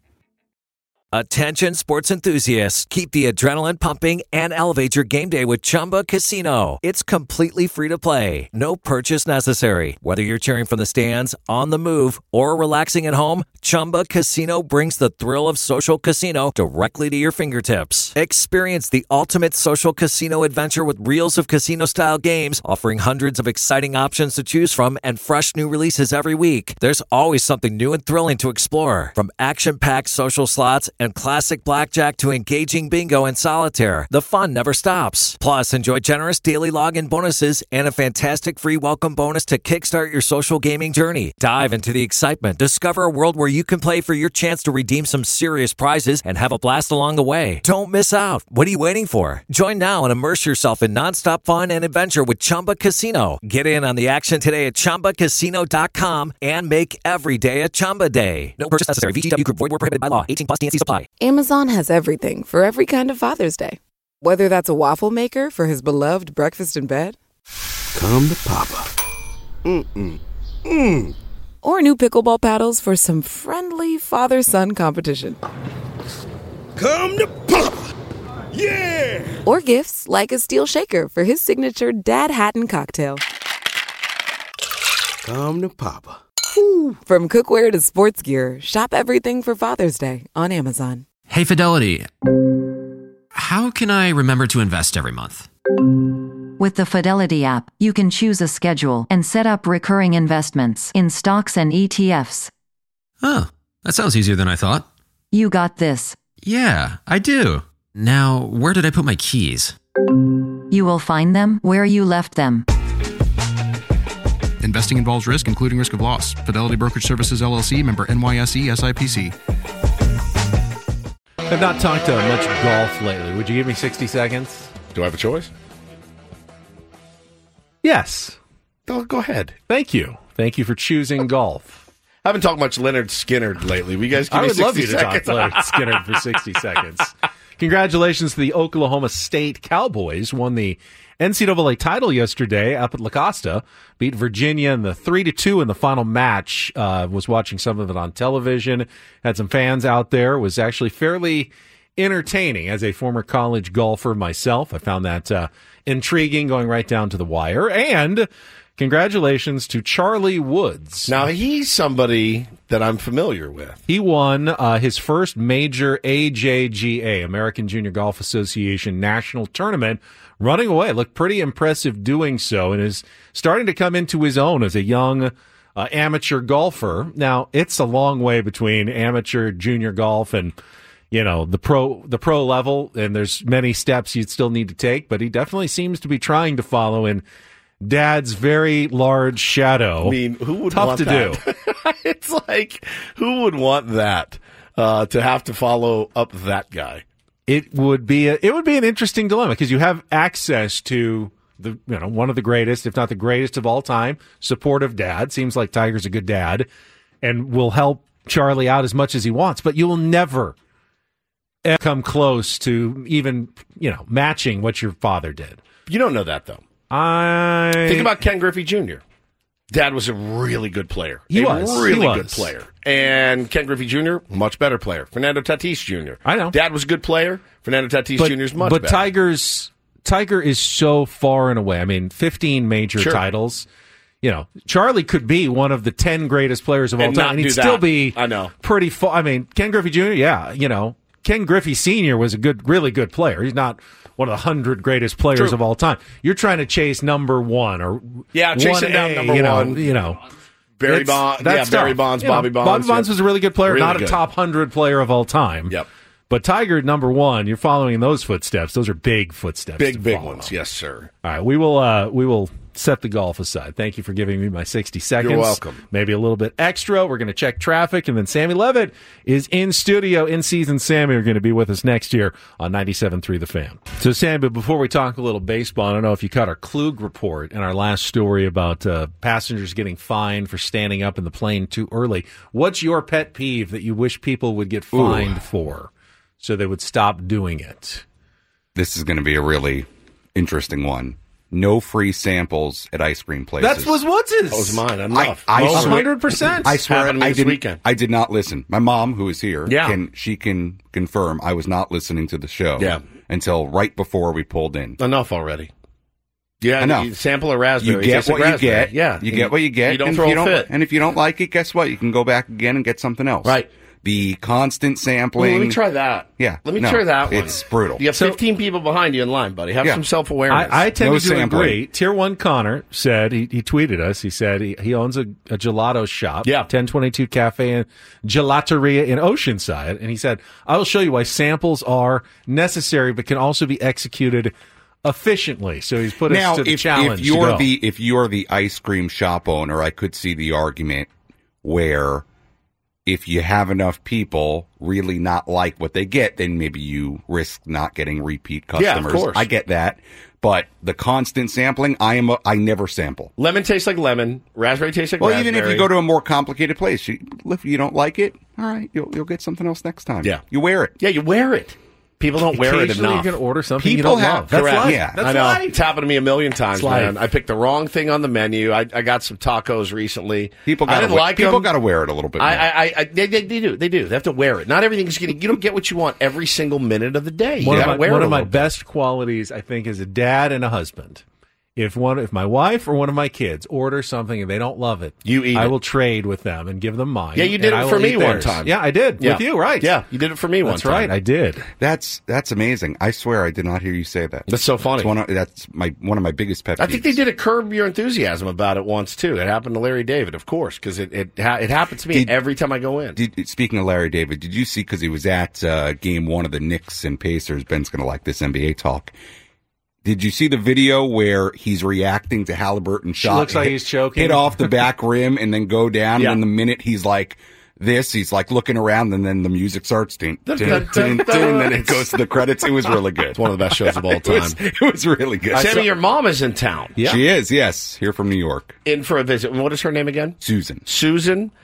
Attention sports enthusiasts, keep the adrenaline pumping and elevate your game day with Chumba Casino. It's completely free to play. No purchase necessary. Whether you're cheering from the stands, on the move, or relaxing at home, Chumba Casino brings the thrill of social casino directly to your fingertips. Experience the ultimate social casino adventure with reels of casino-style games, offering hundreds of exciting options to choose from and fresh new releases every week. There's always something new and thrilling to explore. From action-packed social slots and classic blackjack to engaging bingo and solitaire, the fun never stops. Plus, enjoy generous daily login bonuses and a fantastic free welcome bonus to kickstart your social gaming journey. Dive into the excitement. Discover a world where you can play for your chance to redeem some serious prizes and have a blast along the way. Don't miss out. What are you waiting for? Join now and immerse yourself in nonstop fun and adventure with Chumba Casino. Get in on the action today at ChumbaCasino.com and make every day a Chumba day. No purchase necessary. VGW Group. Void where prohibited by law. 18+ TNC supply. Amazon has everything for every kind of Father's Day. Whether that's a waffle maker for his beloved breakfast in bed, Come to Papa. or new pickleball paddles for some friendly father-son competition. Come to Papa. Yeah! Or gifts like a steel shaker for his signature Dad Hatton cocktail. Come to Papa. From cookware to sports gear, shop everything for Father's Day on Amazon. Hey, Fidelity. How can I remember to invest every month? With the Fidelity app, you can choose a schedule and set up recurring investments in stocks and ETFs. Oh, that sounds easier than I thought. You got this. Yeah, I do. Now, where did I put my keys? You will find them where you left them. Investing involves risk, including risk of loss. Fidelity Brokerage Services, LLC, member NYSE, SIPC. I've not talked much golf lately. Would you give me 60 seconds? Do I have a choice? Yes. Oh, go ahead. Thank you. Thank you for choosing golf. I haven't talked much Leonard Skinner lately. Will you guys give me 60 seconds? I would love you to talk Leonard Skinner for 60 seconds. Congratulations to the Oklahoma State Cowboys. Won the NCAA title yesterday up at La Costa. Beat Virginia in the 3-2 in the final match. Was watching some of it on television. Had some fans out there. Was actually fairly entertaining. As a former college golfer myself, I found that intriguing, going right down to the wire. And congratulations to Charlie Woods. Now, he's somebody that I'm familiar with. He won his first major AJGA, American Junior Golf Association National Tournament, running away. Looked pretty impressive doing so, and is starting to come into his own as a young amateur golfer. Now, it's a long way between amateur junior golf and, you know, the pro level, and there's many steps you'd still need to take, but he definitely seems to be trying to follow in Dad's very large shadow. I mean, who would Tough want to that? do. It's like, who would want that, to have to follow up that guy? It would be an interesting dilemma, because you have access to one of the greatest, if not the greatest of all time, supportive dad. Seems like Tiger's a good dad and will help Charlie out as much as he wants, but you will never come close to even, matching what your father did. You don't know that, though. Think about Ken Griffey Jr. Dad was a really good player. He was a really good player. And Ken Griffey Jr., much better player. Fernando Tatis Jr. I know. Dad was a good player. Fernando Tatis Jr. is much better. But Tiger is so far and away. I mean, 15 major titles. Charlie could be one of the 10 greatest players of all time, and he'd still be pretty full. I mean, Ken Griffey Jr., Ken Griffey Sr. was a really good player. He's not one of the 100 greatest players of all time. You're trying to chase number one or chasing down number one. Barry Bonds, Barry Bonds, Bobby Bonds. Bobby Bonds was a really good player, not a top 100 player of all time. Yep. But Tiger, number one, you're following those footsteps. Those are big footsteps. Big ones. Yes, sir. All right, we will set the golf aside. Thank you for giving me my 60 seconds. You're welcome. Maybe a little bit extra. We're going to check traffic, and then Sammy Levitt is in studio. In-season Sammy are going to be with us next year on 97.3 The Fan. So, Sammy, but before we talk a little baseball, I don't know if you caught our Klug report and our last story about passengers getting fined for standing up in the plane too early. What's your pet peeve that you wish people would get fined for so they would stop doing it? This is going to be a really interesting one. No free samples at ice cream places. That was what's his? That was mine. Enough. 100%. I swear I did not listen. My mom, who is here, she can confirm I was not listening to the show until right before we pulled in. Enough already. Yeah, enough. You sample a raspberry. You get what you get. Yeah. You get what you get. You don't throw a fit. And if you don't like it, guess what? You can go back again and get something else. Right. The constant sampling. Let me try that. Yeah. Let me try that one. It's brutal. You have 15 people behind you in line, buddy. Have some self-awareness. I tend to agree. Tier 1 Connor said, he tweeted us, he said he owns a gelato shop, 1022 Cafe and Gelateria in Oceanside, and he said, I will show you why samples are necessary but can also be executed efficiently. So he's put us to the challenge. If you're the ice cream shop owner, I could see the argument where if you have enough people really not like what they get, then maybe you risk not getting repeat customers. Yeah, of course. I get that. But the constant sampling, I never sample. Lemon tastes like lemon. Raspberry tastes like raspberry. Even if you go to a more complicated place, if you don't like it, all right, you'll get something else next time. Yeah. You wear it. Yeah, you wear it. People don't wear it enough. You can order something you don't love. That's life. Yeah, That's I know. life. It's happened to me a million times, man. I picked the wrong thing on the menu. I got some tacos recently. People got to wear it a little bit more. They do. They have to wear it. Not everything's you don't get what you want every single minute of the day. One of my best qualities, I think, as a dad and a husband. If my wife or one of my kids order something and they don't love it, I will trade with them and give them mine. Yeah, you did it for me one time. Yeah, I did with you, right? Yeah, you did it for me one time. That's right, I did. That's amazing. I swear I did not hear you say that. That's so funny. That's one of my biggest pet peeves. I think they did a Curb Your Enthusiasm about it once too. It happened to Larry David, of course, because it happens to me every time I go in. Speaking of Larry David, did you see, because he was at game one of the Knicks and Pacers? Ben's going to like this NBA talk. Did you see the video where he's reacting to Halliburton's shot? Looks like he's choking. Hit off the back rim and then go down. And in the minute he's like this, he's like looking around, and then the music starts. And then it goes to the credits. It was really good. It's one of the best shows of all time. It was really good. Sammy, your mom is in town. Yeah. She is, yes. Here from New York. In for a visit. What is her name again? Susan. Susan,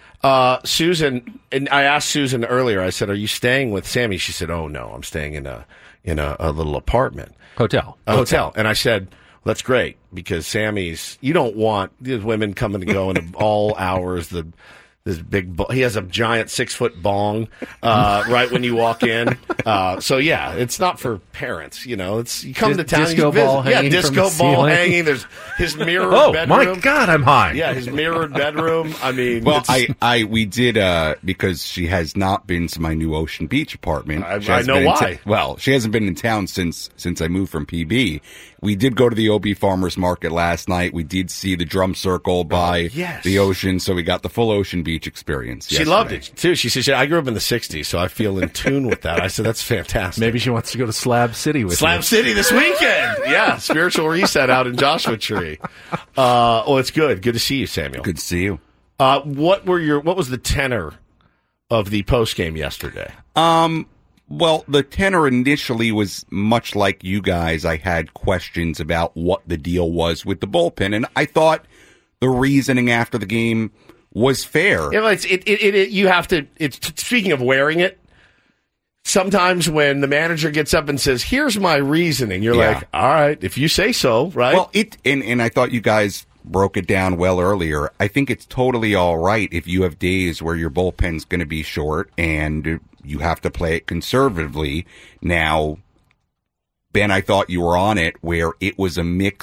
and I asked Susan earlier, I said, are you staying with Sammy? She said, oh, no, I'm staying in a little apartment. Hotel. And I said, well, that's great, because you don't want these women coming and going at all hours. This big, he has a giant 6-foot bong, right when you walk in. So yeah, it's not for parents, It's, you come to town. Disco ball hanging. Disco ball hanging. There's his mirrored bedroom. Oh my God, I'm high. Yeah, his mirrored bedroom. I mean, well, we did, because she has not been to my new Ocean Beach apartment. I know why. She hasn't been in town since I moved from PB. We did go to the OB Farmers Market last night. We did see the drum circle by the ocean, so we got the full Ocean Beach experience. She loved it, too. She said, I grew up in the 60s, so I feel in tune with that. I said, that's fantastic. Maybe she wants to go to Slab City with Slab City this weekend. Yeah, spiritual reset out in Joshua Tree. It's good. Good to see you, Samuel. Good to see you. What was the tenor of the post game yesterday? Well, the tenor initially was much like you guys. I had questions about what the deal was with the bullpen, and I thought the reasoning after the game was fair. You have to. Speaking of wearing it, sometimes when the manager gets up and says, "Here's my reasoning," you're like, "All right, if you say so, right?" Well, and I thought you guys broke it down well earlier. I think it's totally all right if you have days where your bullpen's going to be short and you have to play it conservatively. Now, Ben, I thought you were on it where it was a mix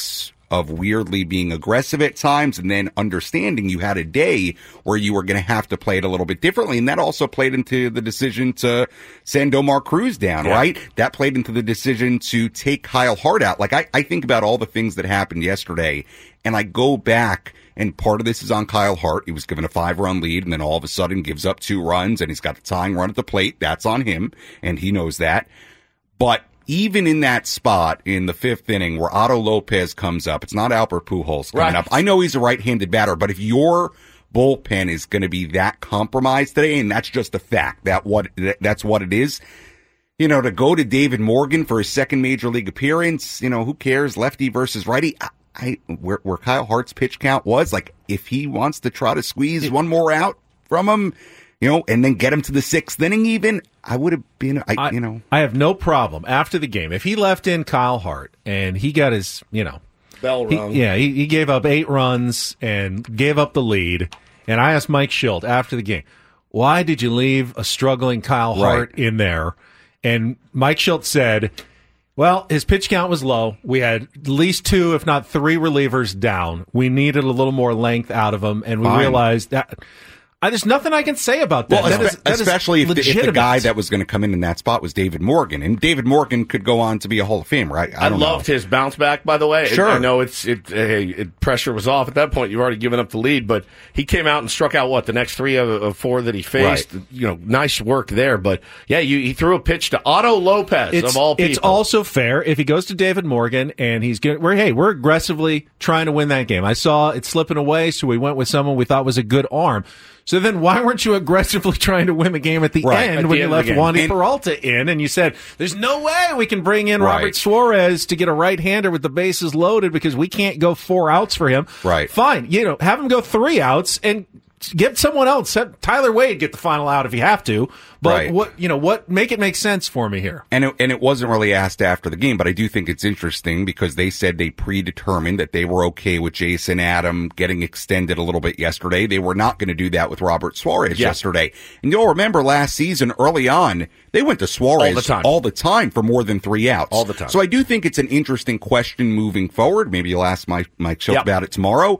of weirdly being aggressive at times and then understanding you had a day where you were going to have to play it a little bit differently. And that also played into the decision to send Omar Cruz down, right? That played into the decision to take Kyle Hart out. Like, I think about all the things that happened yesterday, and I go back, and part of this is on Kyle Hart. He was given a 5-run lead and then all of a sudden gives up 2 runs, and he's got the tying run at the plate. That's on him, and he knows that. But even in that spot in the 5th inning where Otto Lopez comes up, it's not Albert Pujols coming up. I know he's a right-handed batter, but if your bullpen is going to be that compromised today, and that's just a fact, that's what it is, you know, to go to David Morgan for his second major league appearance, you know, who cares? Lefty versus righty. Where Kyle Hart's pitch count was, like, if he wants to try to squeeze one more out from him, you know, and then get him to the 6th inning even, I would have been, I have no problem after the game. If he left in Kyle Hart and he got his, bell rung. He gave up 8 runs and gave up the lead. And I asked Mike Schilt after the game, why did you leave a struggling Kyle Hart in there? And Mike Schilt said, well, his pitch count was low. We had at least 2, if not 3 relievers down. We needed a little more length out of him, and we realized that there's nothing I can say about that. Well, especially if the guy that was going to come in that spot was David Morgan, and David Morgan could go on to be a Hall of Famer. I loved his bounce back, by the way. Sure. I know pressure was off at that point. You've already given up the lead, but he came out and struck out the next 3 of 4 that he faced. Right. Nice work there. But yeah, he threw a pitch to Otto Lopez of all people. It's also fair if he goes to David Morgan and we're aggressively trying to win that game. I saw it slipping away, so we went with someone we thought was a good arm. So then why weren't you aggressively trying to win the game at the end when you left Wandy Peralta in and you said, there's no way we can bring in Robert Suarez to get a right-hander with the bases loaded because we can't go 4 outs for him. Right. Fine. Have him go 3 outs and get someone else. Have Tyler Wade get the final out if you have to. But make it make sense for me here. And it wasn't really asked after the game, but I do think it's interesting because they said they predetermined that they were okay with Jason Adam getting extended a little bit yesterday. They were not going to do that with Robert Suarez yesterday. And you'll remember last season, early on, they went to Suarez all the time for more than 3 outs. All the time. So I do think it's an interesting question moving forward. Maybe you'll ask Mike Schilt about it tomorrow.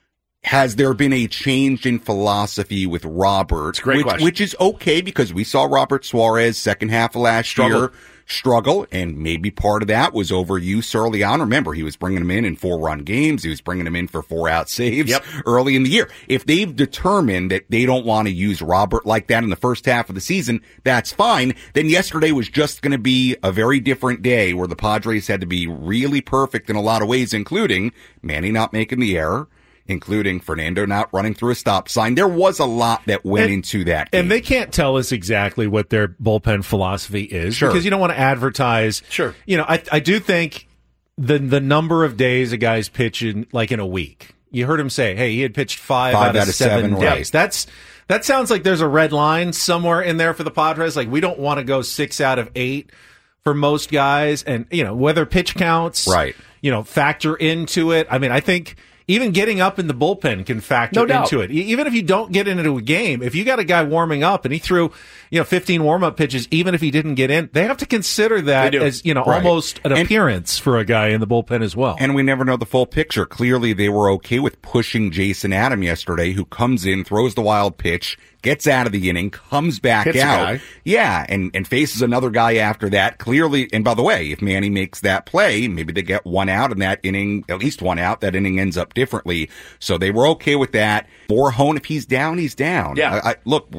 Has there been a change in philosophy with Robert? Which is okay because we saw Robert Suarez second half of last year struggle, and maybe part of that was overuse early on. Remember, he was bringing him in 4-run games. He was bringing him in for 4-out saves early in the year. If they've determined that they don't want to use Robert like that in the first half of the season, that's fine. Then yesterday was just going to be a very different day where the Padres had to be really perfect in a lot of ways, including Manny not making the error, including Fernando not running through a stop sign. There was a lot that went into that game. And they can't tell us exactly what their bullpen philosophy is because you don't want to advertise. Sure. I do think the number of days a guy's pitching, like in a week. You heard him say, hey, he had pitched 5 out of 7 days. Right. That sounds like there's a red line somewhere in there for the Padres. Like, we don't want to go 6 out of 8 for most guys. And, whether pitch counts, factor into it. I mean, I think even getting up in the bullpen can factor into it. Even if you don't get into a game, if you got a guy warming up and he threw, 15 warm-up pitches, even if he didn't get in, they have to consider that as, almost an appearance for a guy in the bullpen as well. And we never know the full picture. Clearly, they were okay with pushing Jason Adam yesterday, who comes in, throws the wild pitch, gets out of the inning, comes back out. Yeah, and faces another guy after that. Clearly, and by the way, if Manny makes that play, maybe they get 1 out in that inning, at least 1 out. That inning ends up differently. So they were okay with that. Borjón, if he's down, he's down. Yeah.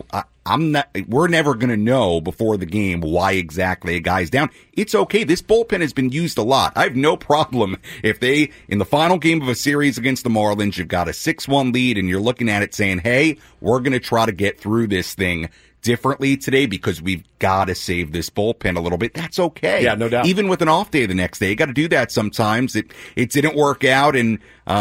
We're never going to know before the game why exactly a guy's down. It's okay. This bullpen has been used a lot. I have no problem if they, in the final game of a series against the Marlins, you've got a 6-1 lead and you're looking at it saying, hey, we're going to try to get through this thing differently today because we've got to save this bullpen a little bit. That's okay. Yeah, no doubt. Even with an off day the next day, you got to do that sometimes. It didn't work out, and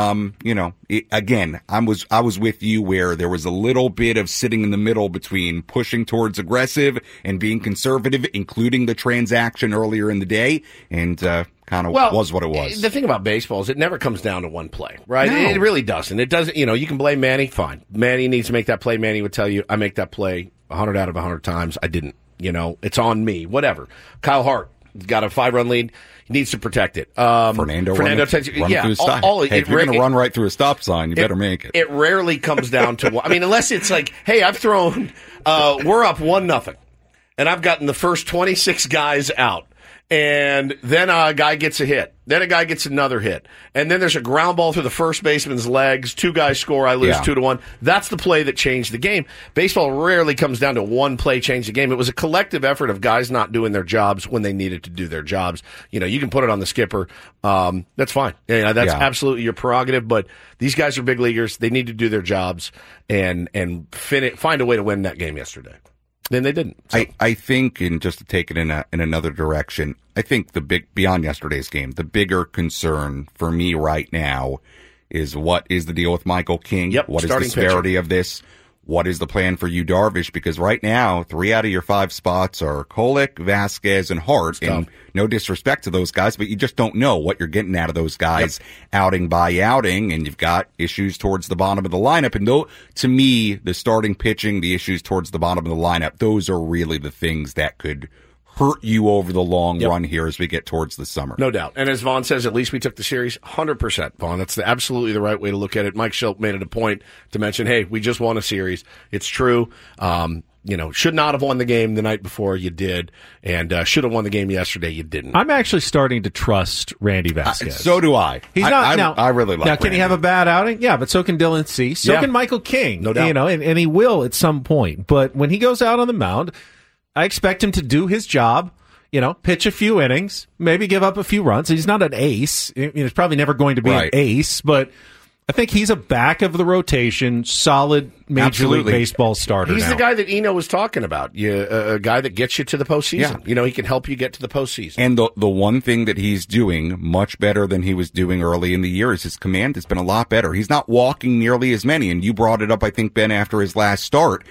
again, I was with you where there was a little bit of sitting in the middle between pushing towards aggressive and being conservative, including the transaction earlier in the day, and kind of was what it was. The thing about baseball is it never comes down to one play, right? No. It really doesn't. It doesn't. You can blame Manny. Fine, Manny needs to make that play. Manny would tell you, I make that play 100 out of 100 times. I didn't. It's on me. Whatever. Kyle Hart, He's got a 5-run lead. He needs to protect it. Fernando run through a stop. If you're going to run right through a stop sign, you better make it. It rarely comes down to, I mean, unless it's like, hey, I've thrown, we're up 1-0, and I've gotten the first 26 guys out. And then a guy gets a hit. Then a guy gets another hit. And then there's a ground ball through the first baseman's legs. 2 guys score. I lose 2-1. That's the play that changed the game. Baseball rarely comes down to one play change the game. It was a collective effort of guys not doing their jobs when they needed to do their jobs. You know, you can put it on the skipper. That's fine. That's absolutely your prerogative. But these guys are big leaguers. They need to do their jobs and find a way to win that game yesterday. Then they didn't. So. I think, and just to take it in another direction, I think beyond yesterday's game, the bigger concern for me right now is what is the deal with Michael King? Yep, what is the severity of this? What is the plan for you, Darvish? Because right now, 3 out of your 5 spots are Kolek, Vasquez, and Hart. And no disrespect to those guys, but you just don't know what you're getting out of those guys outing by outing. And you've got issues towards the bottom of the lineup. And to me, the starting pitching, the issues towards the bottom of the lineup, those are really the things that could hurt you over the long run here as we get towards the summer. No doubt. And as Vaughn says, at least we took the series 100%, Vaughn. That's absolutely the right way to look at it. Mike Shildt made it a point to mention, hey, we just won a series. It's true. Should not have won the game the night before, you did. And should have won the game yesterday, you didn't. I'm actually starting to trust Randy Vasquez. So do I. He's not now. I really like. Now, can Randy. he have a bad outing? Yeah, but so can Dylan Cease. So can Michael King. No doubt. And he will at some point. But when he goes out on the mound, I expect him to do his job. Pitch a few innings, maybe give up a few runs. He's not an ace. He's probably never going to be an ace, but I think he's a back of the rotation, solid Major League Baseball starter. He's now. the guy that Eno was talking about. A guy that gets you to the postseason. Yeah. He can help you get to the postseason. And the one thing that he's doing much better than he was doing early in the year is his command has been a lot better. He's not walking nearly as many. And you brought it up, I think, Ben, after his last start.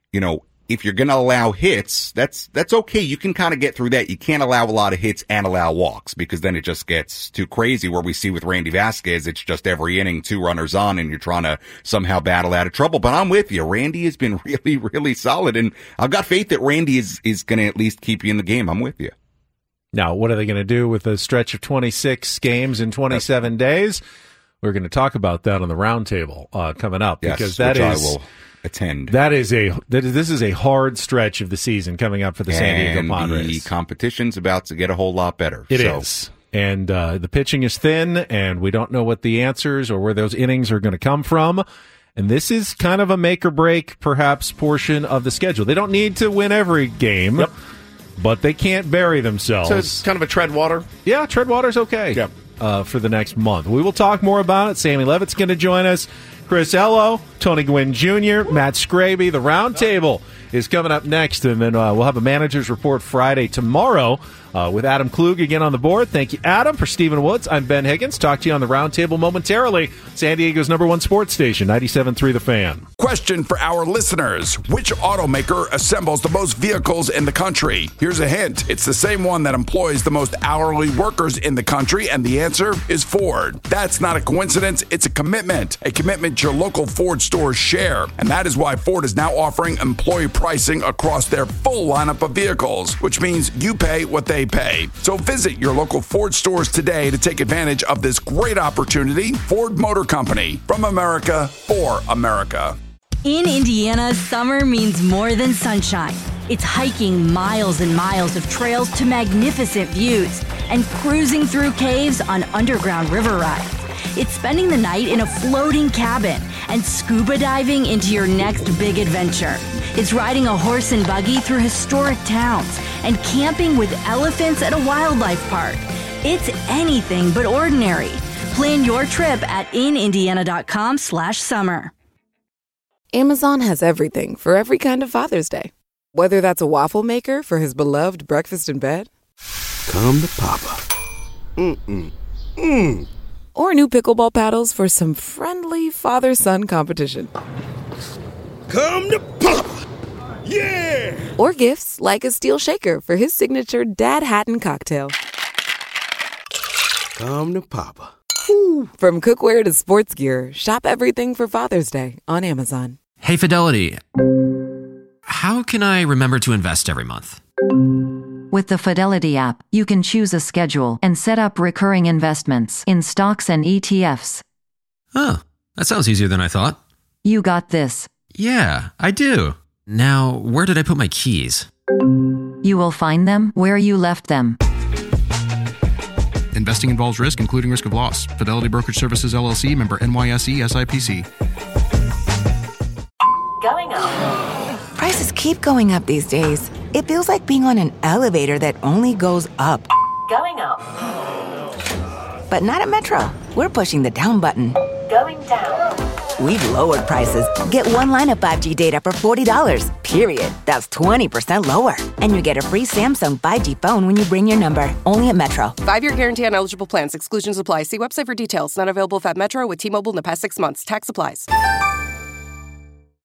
If you're going to allow hits, that's okay. You can kind of get through that. You can't allow a lot of hits and allow walks because then it just gets too crazy where we see with Randy Vasquez, it's just every inning 2 runners on and you're trying to somehow battle out of trouble. But I'm with you. Randy has been really, really solid. And I've got faith that Randy is going to at least keep you in the game. I'm with you. Now, what are they going to do with a stretch of 26 games in 27 days? We're going to talk about that on the roundtable coming up because that is. I will attend. This is a hard stretch of the season coming up for the San Diego Padres. The competition's about to get a whole lot better. It is. And the pitching is thin, and we don't know what the answers or where those innings are going to come from. And this is kind of a make or break, perhaps, portion of the schedule. They don't need to win every game, but they can't bury themselves. So it's kind of a tread water? Yeah, tread water's okay. Yep. For the next month. We will talk more about it. Sammy Levitt's going to join us. Chris Ello, Tony Gwynn Jr., Matt Scraby. The roundtable is coming up next, and then we'll have a manager's report Friday tomorrow with Adam Klug again on the board. Thank you, Adam. For Stephen Woods, I'm Ben Higgins. Talk to you on the roundtable momentarily. San Diego's #1 sports station, 97.3 The Fan. Question for our listeners. Which automaker assembles the most vehicles in the country? Here's a hint. It's the same one that employs the most hourly workers in the country, and the answer is Ford. That's not a coincidence. It's a commitment your local Ford stores share. And that is why Ford is now offering employee pricing across their full lineup of vehicles, which means you pay what they pay. So visit your local Ford stores today to take advantage of this great opportunity. Ford Motor Company, from America for America. In Indiana, summer means more than sunshine. It's hiking miles and miles of trails to magnificent views and cruising through caves on underground river rides. It's spending the night in a floating cabin and scuba diving into your next big adventure. It's riding a horse and buggy through historic towns and camping with elephants at a wildlife park. It's anything but ordinary. Plan your trip at inindiana.com/summer. Amazon has everything for every kind of Father's Day. Whether that's a waffle maker for his beloved breakfast in bed, come to Papa. Or new pickleball paddles for some friendly father-son competition. Come to Papa. Yeah! Or gifts like a steel shaker for his signature Dad Hatton cocktail. Come to Papa. From cookware to sports gear, shop everything for Father's Day on Amazon. Hey, Fidelity. How can I remember to invest every month? With the Fidelity app, you can choose a schedule and set up recurring investments in stocks and ETFs. Oh, that sounds easier than I thought. You got this. Yeah, I do. Now, where did I put my keys? You will find them where you left them. Investing involves risk, including risk of loss. Fidelity Brokerage Services, LLC, member NYSE, SIPC. Going up. Prices keep going up these days. It feels like being on an elevator that only goes up. Going up. But not at Metro. We're pushing the down button. Going down. We've lowered prices. Get one line of 5G data for $40, period. That's 20% lower. And you get a free Samsung 5G phone when you bring your number. Only at Metro. 5-year guarantee on eligible plans. Exclusions apply. See website for details. Not available at Metro with T-Mobile in the past 6 months. Tax applies.